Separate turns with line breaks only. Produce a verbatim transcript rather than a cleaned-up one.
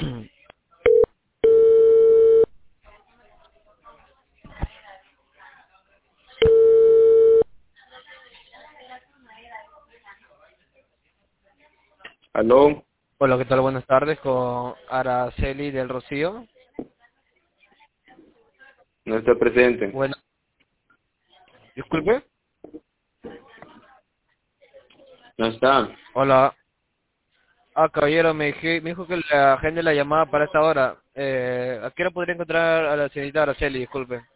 Aló,
Hola, ¿qué tal? Buenas tardes, con Araceli del Rocío.
no está presente.
Bueno, disculpe.
No está.
Hola. Ah, caballero, me, dije- me dijo que la agenda la llamada para esta hora. Eh, ¿a qué hora podría encontrar a la señorita Araceli? Disculpe.